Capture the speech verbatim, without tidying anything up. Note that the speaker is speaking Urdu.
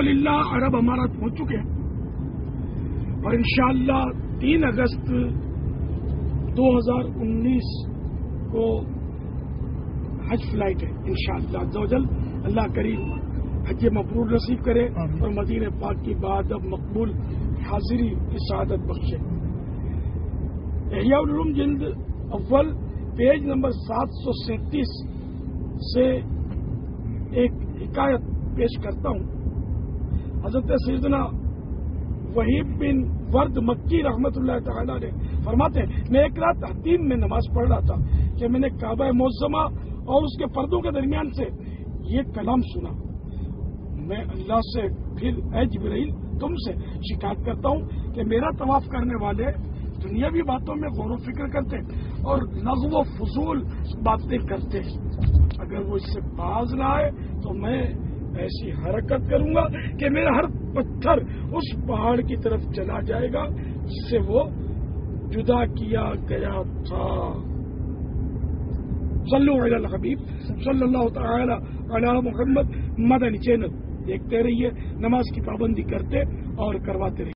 اللہ عرب امارات پہنچ چکے ہیں اور انشاءاللہ تین اگست دو ہزار انیس کو حج فلائٹ ہے انشاءاللہ عزوجل. اللہ کریم حج مبرور نصیب کرے اور مدینہ پاک کی بعد اب مقبول حاضری کی سعادت بخشے. احیاء العلوم جلد اول پیج نمبر سات سو سینتیس سے ایک حکایت پیش کرتا ہوں. حضرت سیدنا وحیب بن ورد مکی رحمت اللہ تعالی نے فرماتے ہیں میں ایک رات حتیم میں نماز پڑھ رہا تھا کہ میں نے کعبہ معظمہ اور اس کے پردوں کے درمیان سے یہ کلام سنا. میں اللہ سے پھر اے جبرائیل تم سے شکایت کرتا ہوں کہ میرا طواف کرنے والے دنیاوی باتوں میں غور و فکر کرتے اور لغو و فضول باتیں کرتے. اگر وہ اس سے باز نہ آئے تو میں ایسی حرکت کروں گا کہ میرا ہر پتھر اس پہاڑ کی طرف چلا جائے گا جس سے وہ جدا کیا گیا تھا. صلو علی الحبیب صلی اللہ تعالی علی محمد. مدنی چینل دیکھتے رہیے, نماز کی پابندی کرتے اور کرواتے رہیے.